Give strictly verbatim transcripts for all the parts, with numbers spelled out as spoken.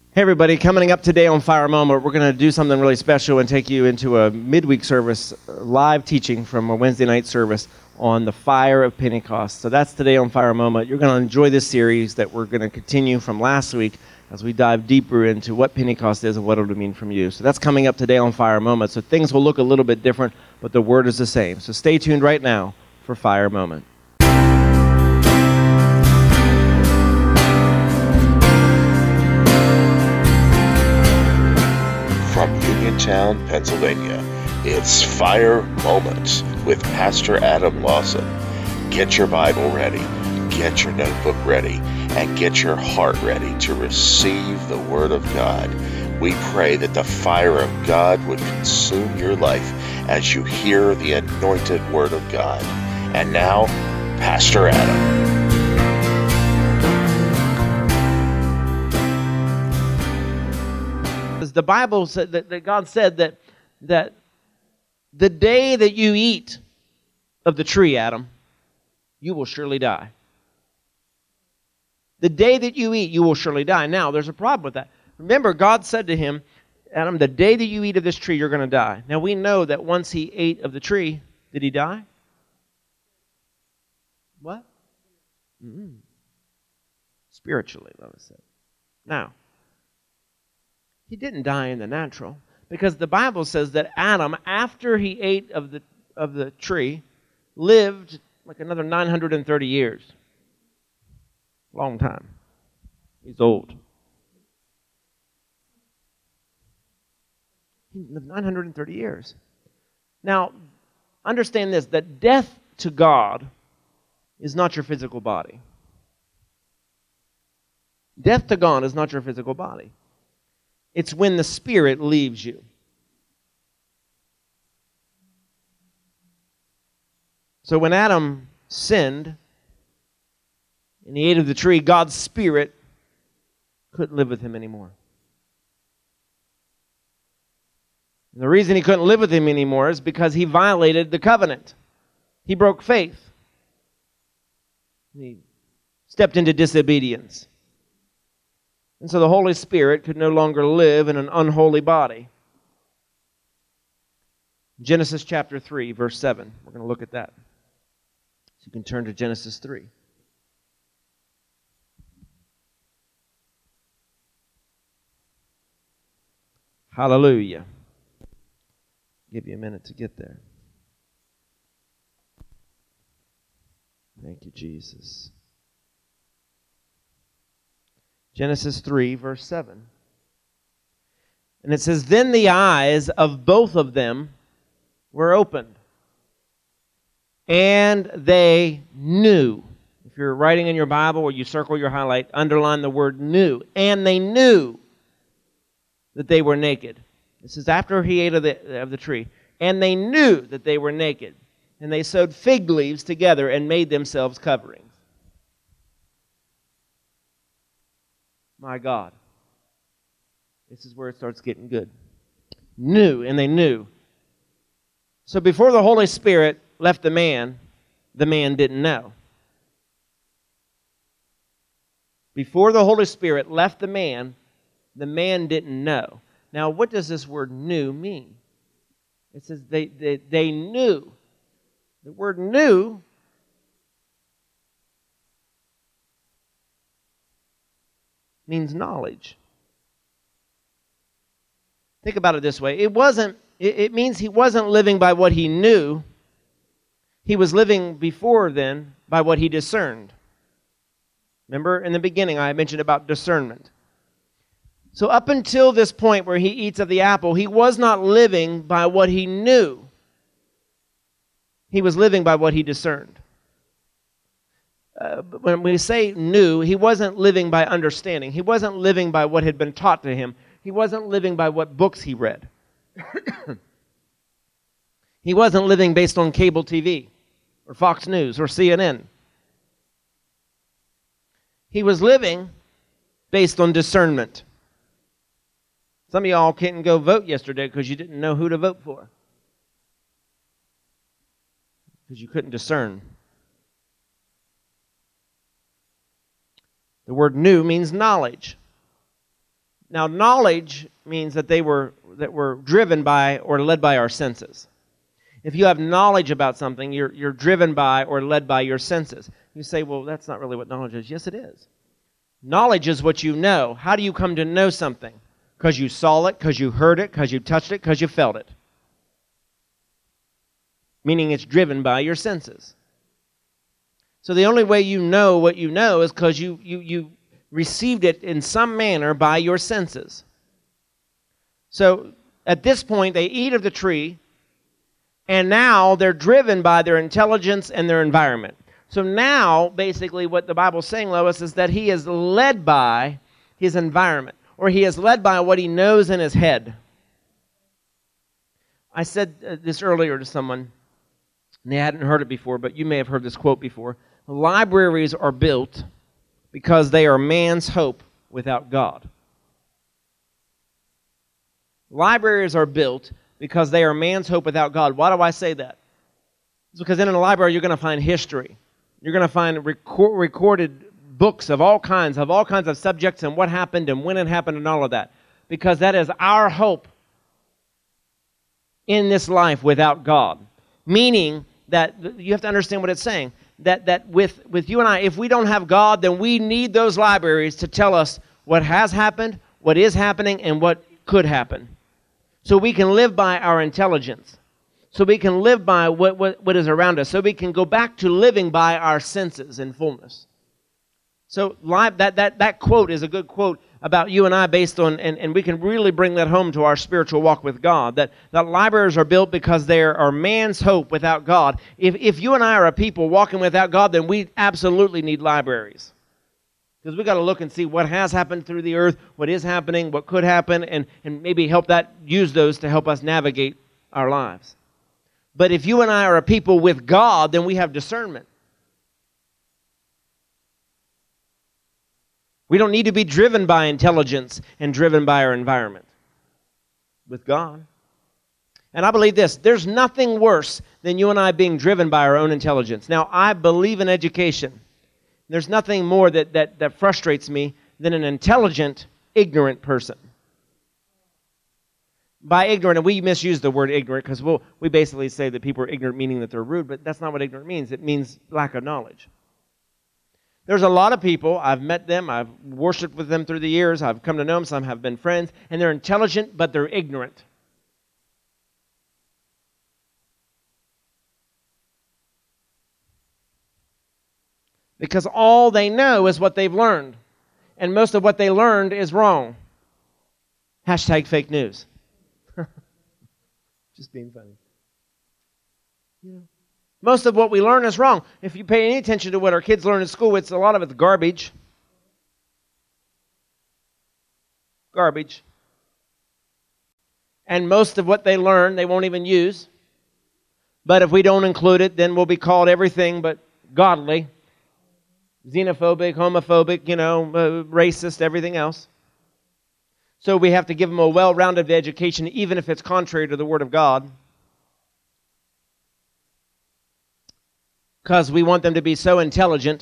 Hey everybody, coming up today on Fire Moment, we're going to do something really special and take you into a midweek service, live teaching from a Wednesday night service on the fire of Pentecost. So that's today on Fire Moment. You're going to enjoy this series that we're going to continue from last week as we dive deeper into what Pentecost is and what it'll mean from you. So that's coming up today on Fire Moment. So things will look a little bit different, but the word is the same. So stay tuned right now for Fire Moment. From Uniontown, Pennsylvania, it's Fire Moments with Pastor Adam Lawson. Get your Bible ready, get your notebook ready, and get your heart ready to receive the Word of God. We pray that the fire of God would consume your life as you hear the anointed Word of God. And now, Pastor Adam. The Bible said that, that God said that that the day that you eat of the tree, Adam, you will surely die. The day that you eat, you will surely die. Now, there's a problem with that. Remember, God said to him, Adam, the day that you eat of this tree, you're going to die. Now, we know that once he ate of the tree, did he die? What? Mm-hmm. Spiritually, let us say. Now, he didn't die in the natural, because the Bible says that Adam, after he ate of the of the tree, lived like another nine hundred thirty years. Long time. He's old. He lived nine hundred thirty years. Now, understand this, that death to God is not your physical body. Death to God is not your physical body. It's when the Spirit leaves you. So when Adam sinned and he ate of the tree, God's Spirit couldn't live with him anymore. And the reason he couldn't live with him anymore is because he violated the covenant. He broke faith. He stepped into disobedience. And so the Holy Spirit could no longer live in an unholy body. Genesis chapter three, verse seven. We're going to look at that. So you can turn to Genesis three. Hallelujah. Give you a minute to get there. Thank you, Jesus. Genesis three, verse seven. And it says, then the eyes of both of them were opened, and they knew. If you're writing in your Bible or you circle your highlight, underline the word knew. And they knew that they were naked. This is after he ate of the, of the tree. And they knew that they were naked. And they sewed fig leaves together and made themselves coverings. My God. This is where it starts getting good. Knew, and they knew. So before the Holy Spirit left the man, the man didn't know. Before the Holy Spirit left the man, the man didn't know. Now, what does this word knew mean? It says they, they, they knew. The word knew means knowledge. Think about it this way. It wasn't, it, it means he wasn't living by what he knew. He was living before then by what he discerned. Remember in the beginning I mentioned about discernment. So up until this point where he eats of the apple, he was not living by what he knew. He was living by what he discerned. Uh, when we say knew, he wasn't living by understanding. He wasn't living by what had been taught to him. He wasn't living by what books he read. He wasn't living based on cable T V or Fox News or C N N. He was living based on discernment. Some of y'all couldn't go vote yesterday because you didn't know who to vote for. Because you couldn't discern. The word knew means knowledge. Now, knowledge means that they were that were driven by or led by our senses. If you have knowledge about something, you're you're driven by or led by your senses. You say, well, that's not really what knowledge is. Yes, it is. Knowledge is what you know. How do you come to know something? Because you saw it, because you heard it, because you touched it, because you felt it. Meaning it's driven by your senses. So the only way you know what you know is because you, you, you received it in some manner by your senses. So at this point, they eat of the tree, and now they're driven by their intelligence and their environment. So now, basically, what the Bible's saying, Lois, is that he is led by his environment, or he is led by what he knows in his head. I said uh, this earlier to someone, and they hadn't heard it before, but you may have heard this quote before. Libraries are built because they are man's hope without God. Libraries are built because they are man's hope without God. Why do I say that? It's because in a library you're going to find history. You're going to find record, recorded books of all kinds, of all kinds of subjects and what happened and when it happened and all of that. Because that is our hope in this life without God. Meaning that you have to understand what it's saying. That, that with, with you and I, if we don't have God, then we need those libraries to tell us what has happened, what is happening, and what could happen. So we can live by our intelligence. So we can live by what, what, what is around us. So we can go back to living by our senses in fullness. So live, that, that, that quote is a good quote about you and I based on, and, and we can really bring that home to our spiritual walk with God, that, that libraries are built because they are man's hope without God. If, if you and I are a people walking without God, then we absolutely need libraries. Because we've got to look and see what has happened through the earth, what is happening, what could happen, and, and maybe help that, use those to help us navigate our lives. But if you and I are a people with God, then we have discernment. We don't need to be driven by intelligence and driven by our environment. With God. And I believe this, there's nothing worse than you and I being driven by our own intelligence. Now, I believe in education. There's nothing more that, that, that frustrates me than an intelligent, ignorant person. By ignorant, and we misuse the word ignorant because we'll, we basically say that people are ignorant meaning that they're rude, but that's not what ignorant means. It means lack of knowledge. There's a lot of people, I've met them, I've worshiped with them through the years, I've come to know them, some have been friends, and they're intelligent, but they're ignorant. Because all they know is what they've learned. And most of what they learned is wrong. Hashtag fake news. Just being funny. Yeah. Most of what we learn is wrong. If you pay any attention to what our kids learn in school, it's a lot of it's garbage. Garbage. And most of what they learn, they won't even use. But if we don't include it, then we'll be called everything but godly. Xenophobic, homophobic, you know, uh, racist, everything else. So we have to give them a well-rounded education, even if it's contrary to the Word of God. Because we want them to be so intelligent.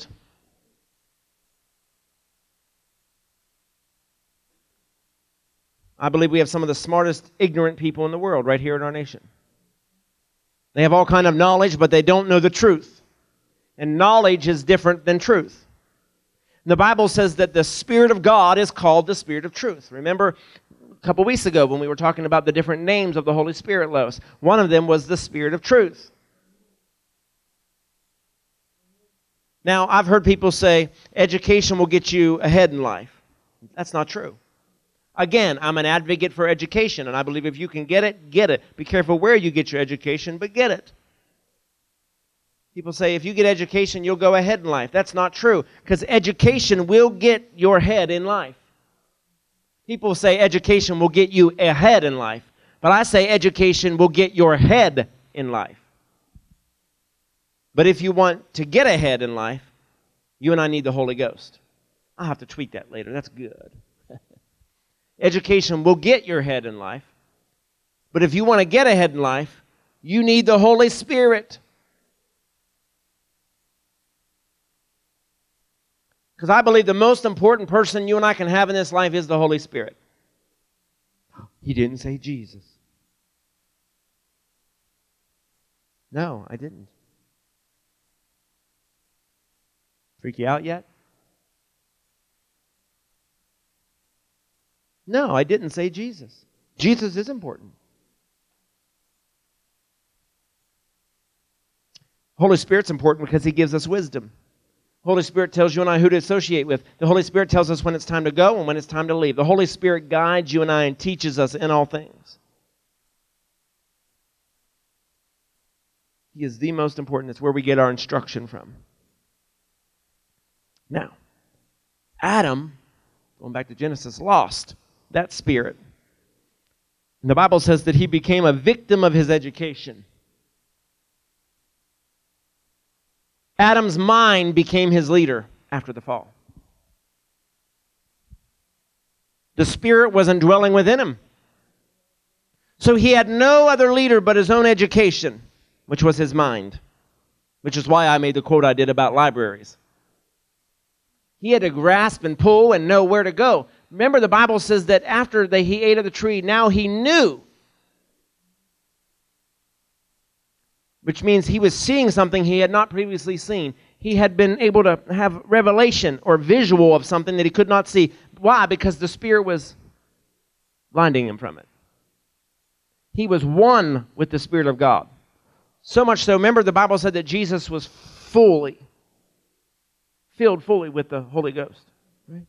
I believe we have some of the smartest, ignorant people in the world right here in our nation. They have all kind of knowledge, but they don't know the truth. And knowledge is different than truth. The Bible says that the Spirit of God is called the Spirit of truth. Remember a couple weeks ago when we were talking about the different names of the Holy Spirit, Lois. One of them was the Spirit of truth. Now, I've heard people say education will get you ahead in life. That's not true. Again, I'm an advocate for education, and I believe if you can get it, get it. Be careful where you get your education, but get it. People say if you get education, you'll go ahead in life. That's not true, because education will get your head in life. People say education will get you ahead in life, but I say education will get your head in life. But if you want to get ahead in life, you and I need the Holy Ghost. I'll have to tweet that later. That's good. Education will get your head in life, but if you want to get ahead in life, you need the Holy Spirit. Because I believe the most important person you and I can have in this life is the Holy Spirit. He didn't say Jesus. No, I didn't. Freak you out yet? No, I didn't say Jesus. Jesus is important. Holy Spirit's important because He gives us wisdom. Holy Spirit tells you and I who to associate with. The Holy Spirit tells us when it's time to go and when it's time to leave. The Holy Spirit guides you and I and teaches us in all things. He is the most important. It's where we get our instruction from. Now, Adam, going back to Genesis, lost that spirit. And the Bible says that he became a victim of his education. Adam's mind became his leader after the fall. The Spirit wasn't dwelling within him. So he had no other leader but his own education, which was his mind, which is why I made the quote I did about libraries. He had to grasp and pull and know where to go. Remember, the Bible says that after they, he ate of the tree, now he knew. Which means he was seeing something he had not previously seen. He had been able to have revelation or visual of something that he could not see. Why? Because the Spirit was blinding him from it. He was one with the Spirit of God. So much so, remember the Bible said that Jesus was fully, filled fully with the Holy Ghost. Right?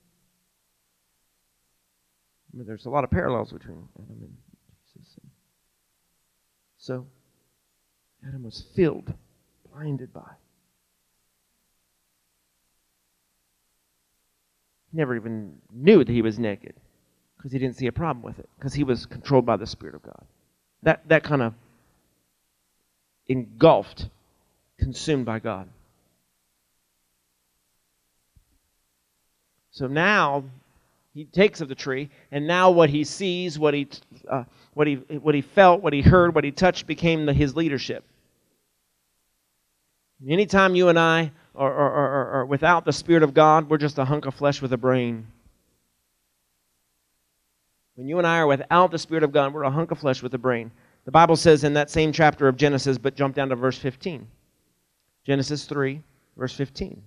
I mean, there's a lot of parallels between Adam and Jesus. So, Adam was filled, blinded by. He never even knew that he was naked because he didn't see a problem with it because he was controlled by the Spirit of God. That, that kind of engulfed, consumed by God. So now he takes of the tree, and now what he sees, what he, uh, what he, what he felt, what he heard, what he touched became the, his leadership. Anytime you and I are, are, are, are without the Spirit of God, we're just a hunk of flesh with a brain. When you and I are without the Spirit of God, we're a hunk of flesh with a brain. The Bible says in that same chapter of Genesis, but jump down to verse fifteen. Genesis three, verse fifteen.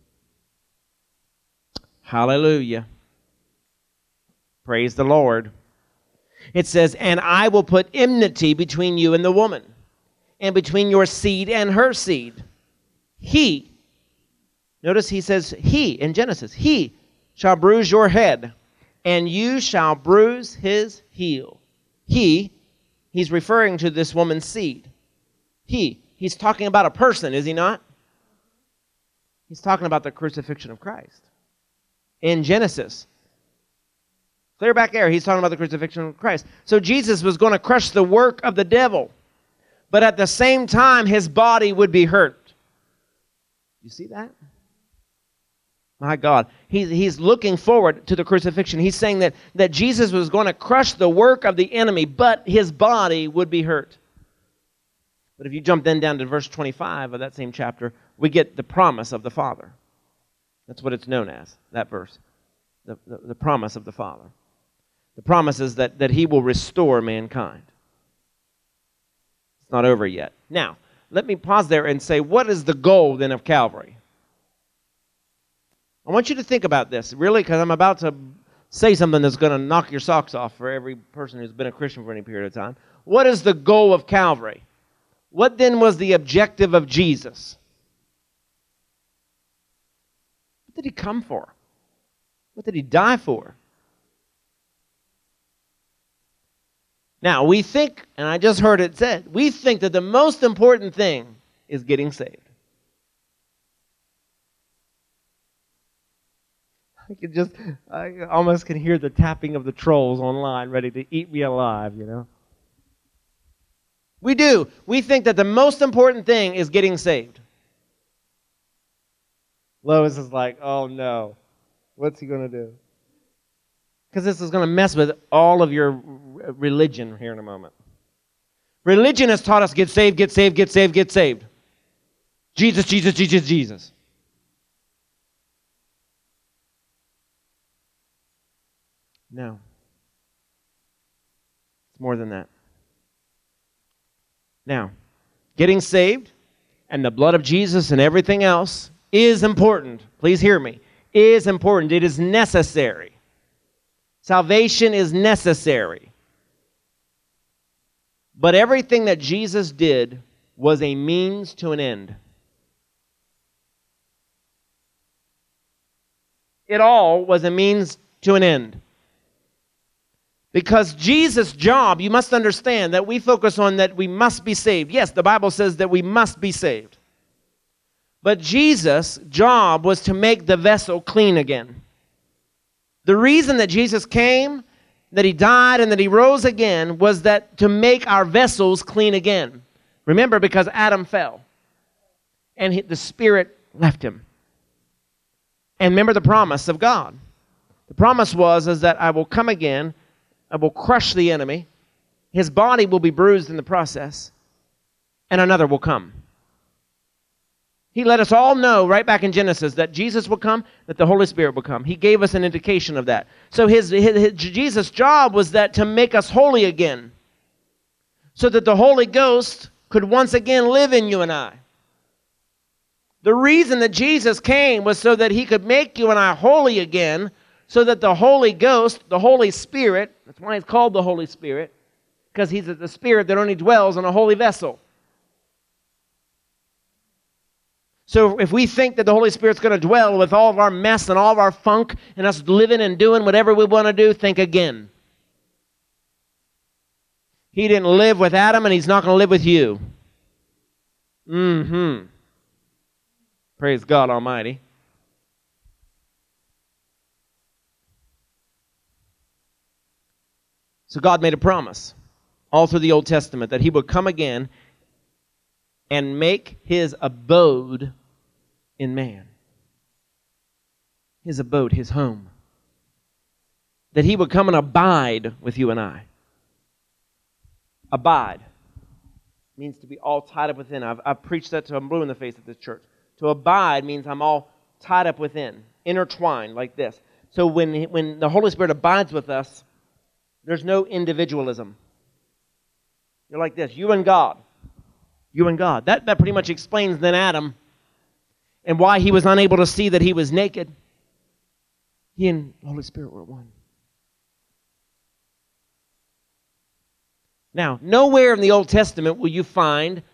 Hallelujah. Praise the Lord. It says, and I will put enmity between you and the woman, and between your seed and her seed. He, notice he says he in Genesis, he shall bruise your head, and you shall bruise his heel. He, he's referring to this woman's seed. He, he's talking about a person, is he not? He's talking about the crucifixion of Christ. In Genesis. Clear back there, he's talking about the crucifixion of Christ. So Jesus was going to crush the work of the devil, but at the same time, his body would be hurt. You see that? My God. He, he's looking forward to the crucifixion. He's saying that, that Jesus was going to crush the work of the enemy, but his body would be hurt. But if you jump then down to verse twenty-five of that same chapter, we get the promise of the Father. That's what it's known as, that verse. The, the, the promise of the Father. The promise is that, that he will restore mankind. It's not over yet. Now, let me pause there and say, what is the goal then of Calvary? I want you to think about this, really, because I'm about to say something that's going to knock your socks off for every person who's been a Christian for any period of time. What is the goal of Calvary? What then was the objective of Jesus? What did he come for? What did he die for? Now, we think, and I just heard it said, we think that the most important thing is getting saved. I can just, I almost can hear the tapping of the trolls online ready to eat me alive, you know. We do. We think that the most important thing is getting saved. Lois is like, oh no, what's he going to do? Because this is going to mess with all of your religion here in a moment. Religion has taught us get saved, get saved, get saved, get saved. Jesus, Jesus, Jesus, Jesus. No. It's more than that. Now, getting saved and the blood of Jesus and everything else is important. Please hear me. Is important. It is necessary. Salvation is necessary. But everything that Jesus did was a means to an end. It all was a means to an end. Because Jesus' job, you must understand that we focus on that we must be saved. Yes, the Bible says that we must be saved. But Jesus' job was to make the vessel clean again. The reason that Jesus came, that he died, and that he rose again was that to make our vessels clean again. Remember, because Adam fell, and he, the Spirit left him. And remember the promise of God. The promise was is that I will come again, I will crush the enemy, his body will be bruised in the process, and another will come. He let us all know right back in Genesis that Jesus will come, that the Holy Spirit will come. He gave us an indication of that. So his, his, his Jesus' job was that to make us holy again, so that the Holy Ghost could once again live in you and I. The reason that Jesus came was so that he could make you and I holy again, so that the Holy Ghost, the Holy Spirit, that's why he's called the Holy Spirit, because he's the Spirit that only dwells in a holy vessel. So if we think that the Holy Spirit's going to dwell with all of our mess and all of our funk and us living and doing whatever we want to do, think again. He didn't live with Adam, and he's not going to live with you. Mm-hmm. Praise God Almighty. So God made a promise all through the Old Testament that he would come again and make his abode in man. His abode, his home. That he would come and abide with you and I. Abide means to be all tied up within. I've, I've preached that till I'm blue in the face at this church. To abide means I'm all tied up within, intertwined like this. So when, when the Holy Spirit abides with us, there's no individualism. You're like this, you and God. You and God. That, that pretty much explains then Adam and why he was unable to see that he was naked. He and the Holy Spirit were one. Now, nowhere in the Old Testament will you find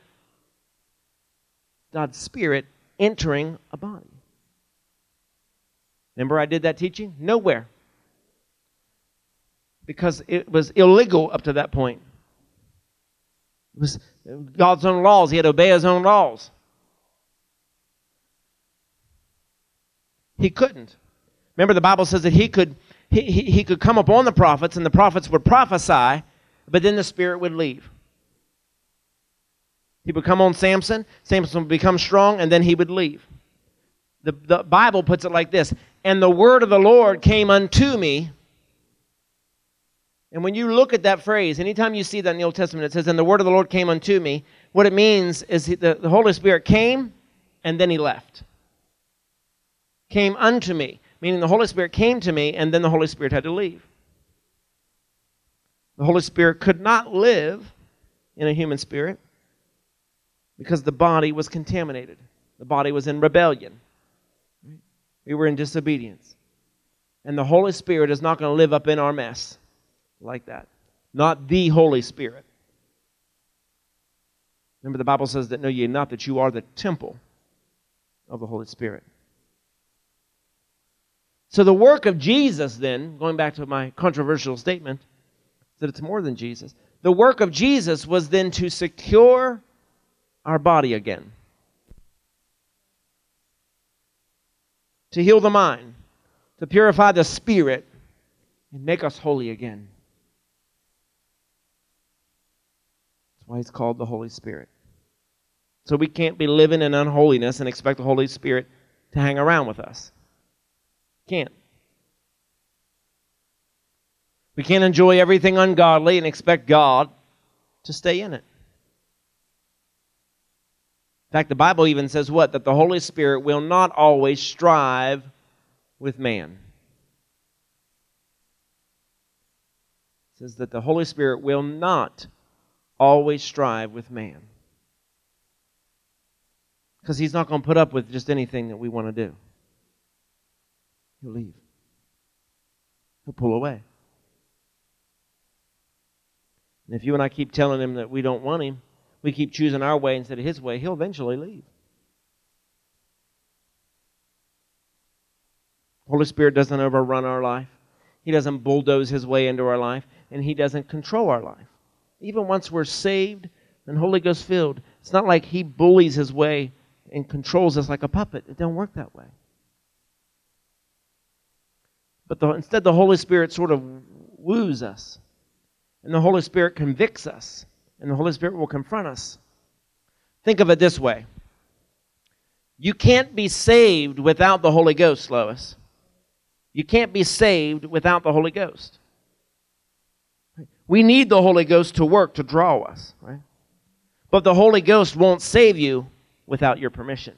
God's Spirit entering a body. Remember I did that teaching? Nowhere. Because it was illegal up to that point. It was God's own laws. He had to obey his own laws. He couldn't. Remember the Bible says that he could, he, he, he could come upon the prophets, and the prophets would prophesy, but then the Spirit would leave. He would come on Samson, Samson would become strong, and then he would leave. The, the Bible puts it like this, and the word of the Lord came unto me. And when you look at that phrase, anytime you see that in the Old Testament, it says, and the word of the Lord came unto me, what it means is he, the, the Holy Spirit came, and then he left. Came unto me, meaning the Holy Spirit came to me, and then the Holy Spirit had to leave. The Holy Spirit could not live in a human spirit because the body was contaminated. The body was in rebellion. We were in disobedience. And the Holy Spirit is not going to live up in our mess like that. Not the Holy Spirit. Remember the Bible says that know ye not that you are the temple of the Holy Spirit. So the work of Jesus then, going back to my controversial statement, that it's more than Jesus. The work of Jesus was then to secure our body again. To heal the mind. To purify the spirit. And make us holy again. That's why it's called the Holy Spirit. So we can't be living in unholiness and expect the Holy Spirit to hang around with us. Can't. We can't enjoy everything ungodly and expect God to stay in it. In fact, the Bible even says what? That the Holy Spirit will not always strive with man. says that the Holy Spirit will not always strive with man. Because he's not going to put up with just anything that we want to do. He'll leave. He'll pull away. And if you and I keep telling him that we don't want him, we keep choosing our way instead of his way, he'll eventually leave. Holy Spirit doesn't overrun our life. He doesn't bulldoze his way into our life, and he doesn't control our life. Even once we're saved and Holy Ghost filled, it's not like he bullies his way and controls us like a puppet. It don't work that way. But the, instead, the Holy Spirit sort of woos us, and the Holy Spirit convicts us, and the Holy Spirit will confront us. Think of it this way. You can't be saved without the Holy Ghost, Lois. You can't be saved without the Holy Ghost. We need the Holy Ghost to work, to draw us, right? But the Holy Ghost won't save you without your permission.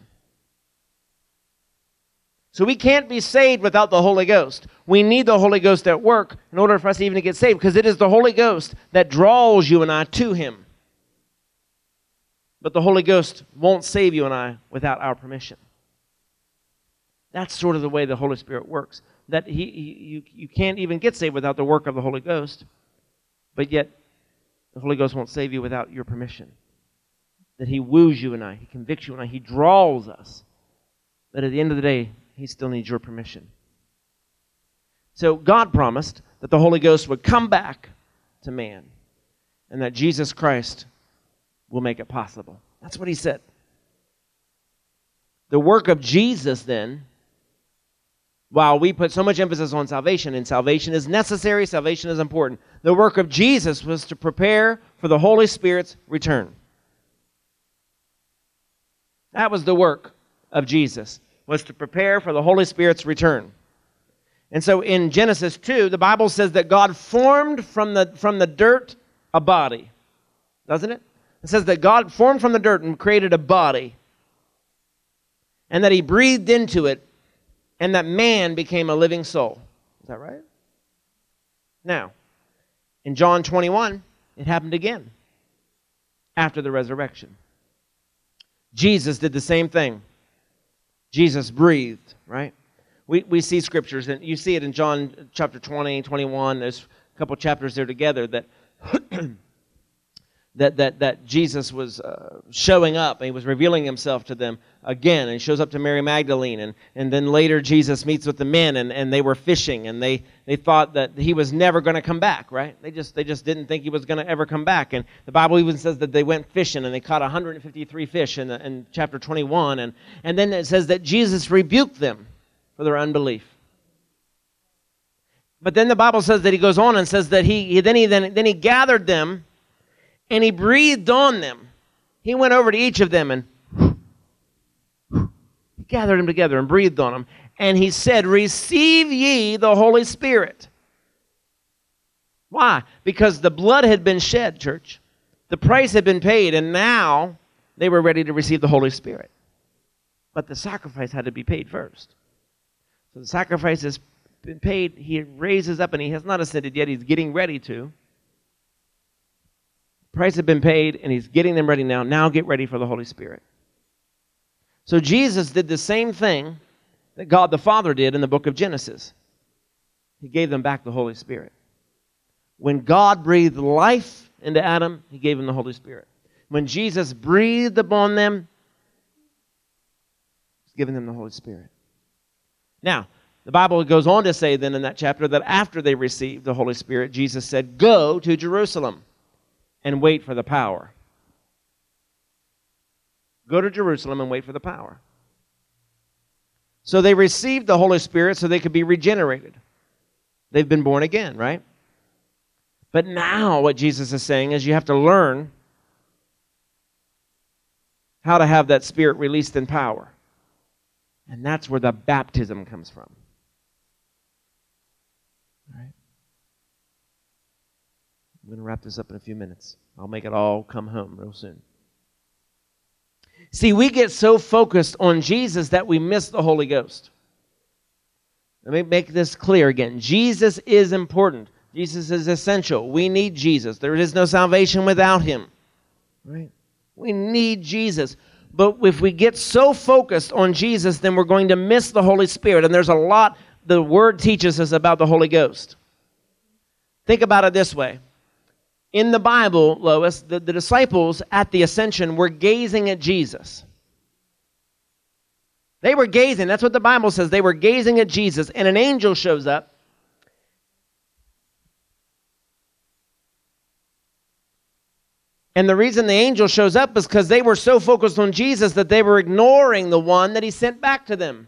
So we can't be saved without the Holy Ghost. We need the Holy Ghost at work in order for us even to get saved, because it is the Holy Ghost that draws you and I to him. But the Holy Ghost won't save you and I without our permission. That's sort of the way the Holy Spirit works. That he, he you, you can't even get saved without the work of the Holy Ghost, but yet the Holy Ghost won't save you without your permission. That he woos you and I, he convicts you and I, he draws us. But at the end of the day, he still needs your permission. So God promised that the Holy Ghost would come back to man, and that Jesus Christ will make it possible. That's what he said. The work of Jesus, then, while we put so much emphasis on salvation, and salvation is necessary, salvation is important, the work of Jesus was to prepare for the Holy Spirit's return. That was the work of Jesus, was to prepare for the Holy Spirit's return. And so in Genesis two, the Bible says that God formed from the, from the dirt a body. Doesn't it? It says that God formed from the dirt and created a body. And that he breathed into it, and that man became a living soul. Is that right? Now, in John twenty-one, it happened again after the resurrection. Jesus did the same thing. Jesus breathed, right? We we see scriptures, and you see it in John chapter twenty, twenty-one. There's a couple chapters there together that that that that Jesus was uh, showing up, and he was revealing himself to them again. And he shows up to Mary Magdalene, and, and then later Jesus meets with the men, and, and they were fishing, and they, they thought that he was never going to come back, right? They just they just didn't think he was going to ever come back. And the Bible even says that they went fishing, and they caught one hundred fifty-three fish in, the, in chapter twenty-one. And, and then it says that Jesus rebuked them for their unbelief. But then the Bible says that he goes on and says that he, he then he then, then he gathered them, and he breathed on them. He went over to each of them and he gathered them together and breathed on them. And he said, "Receive ye the Holy Spirit." Why? Because the blood had been shed, church. The price had been paid, and now they were ready to receive the Holy Spirit. But the sacrifice had to be paid first. So the sacrifice has been paid. He raises up, and he has not ascended yet. He's getting ready to. Price had been paid, and he's getting them ready now. Now get ready for the Holy Spirit. So Jesus did the same thing that God the Father did in the book of Genesis. He gave them back the Holy Spirit. When God breathed life into Adam, he gave him the Holy Spirit. When Jesus breathed upon them, he's giving them the Holy Spirit. Now, the Bible goes on to say then in that chapter that after they received the Holy Spirit, Jesus said, "Go to Jerusalem and wait for the power." Go to Jerusalem and wait for the power. So they received the Holy Spirit so they could be regenerated. They've been born again, right? But now what Jesus is saying is you have to learn how to have that Spirit released in power. And that's where the baptism comes from. All right? I'm going to wrap this up in a few minutes. I'll make it all come home real soon. See, we get so focused on Jesus that we miss the Holy Ghost. Let me make this clear again. Jesus is important. Jesus is essential. We need Jesus. There is no salvation without him. Right? We need Jesus. But if we get so focused on Jesus, then we're going to miss the Holy Spirit. And there's a lot the Word teaches us about the Holy Ghost. Think about it this way. In the Bible, Lois, the, the disciples at the ascension were gazing at Jesus. They were gazing. That's what the Bible says. They were gazing at Jesus, and an angel shows up. And the reason the angel shows up is because they were so focused on Jesus that they were ignoring the one that he sent back to them.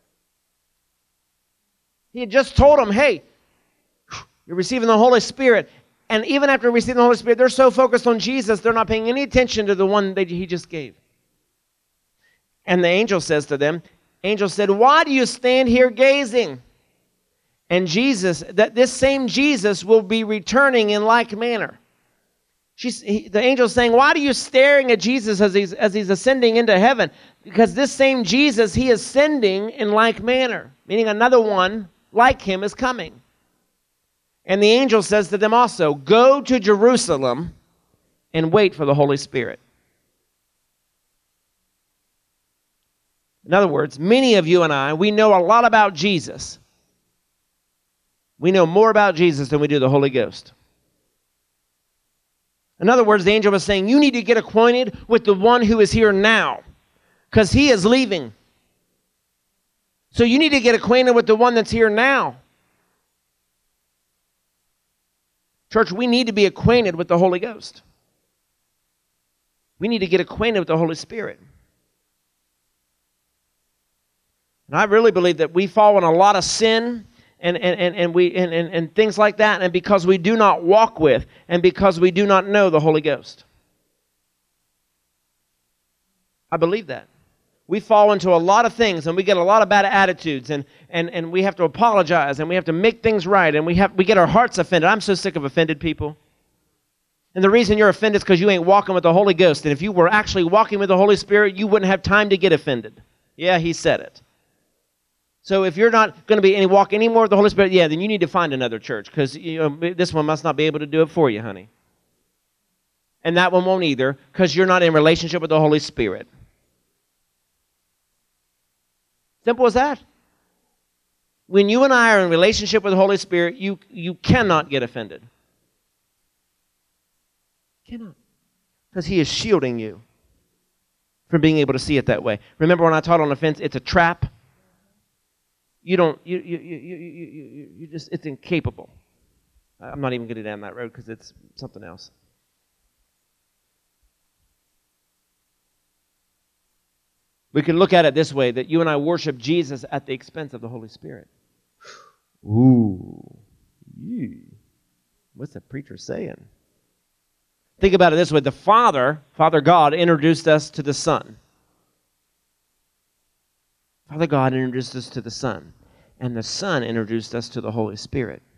He had just told them, hey, you're receiving the Holy Spirit. And even after receiving the Holy Spirit, they're so focused on Jesus, they're not paying any attention to the one that he just gave. And the angel says to them, angel said, why do you stand here gazing? And Jesus, that this same Jesus will be returning in like manner. She's, he, the angel's saying, why are you staring at Jesus as he's, as he's ascending into heaven? Because this same Jesus, he is sending in like manner, meaning another one like him is coming. And the angel says to them also, go to Jerusalem and wait for the Holy Spirit. In other words, many of you and I, we know a lot about Jesus. We know more about Jesus than we do the Holy Ghost. In other words, the angel was saying, you need to get acquainted with the one who is here now, because he is leaving. So you need to get acquainted with the one that's here now. Church, we need to be acquainted with the Holy Ghost. We need to get acquainted with the Holy Spirit. And I really believe that we fall in a lot of sin and, and, and, and, we, and, and, and things like that, and because we do not walk with, and because we do not know the Holy Ghost. I believe that. We fall into a lot of things, and we get a lot of bad attitudes, and, and, and we have to apologize, and we have to make things right, and we have we get our hearts offended. I'm so sick of offended people. And the reason you're offended is because you ain't walking with the Holy Ghost. And if you were actually walking with the Holy Spirit, you wouldn't have time to get offended. Yeah, he said it. So if you're not going to be any walk anymore with the Holy Spirit, yeah, then you need to find another church, because you know, this one must not be able to do it for you, honey. And that one won't either, because you're not in relationship with the Holy Spirit. Simple as that. When you and I are in relationship with the Holy Spirit, you, you cannot get offended. Cannot. Because he is shielding you from being able to see it that way. Remember when I taught on offense, it's a trap. You don't, you, you, you, you, you, you just, it's incapable. I'm not even going to go down that road because it's something else. We can look at it this way, that you and I worship Jesus at the expense of the Holy Spirit. Ooh. Yee. What's the preacher saying? Think about it this way. The Father, Father God, introduced us to the Son. Father God introduced us to the Son. And the Son introduced us to the Holy Spirit.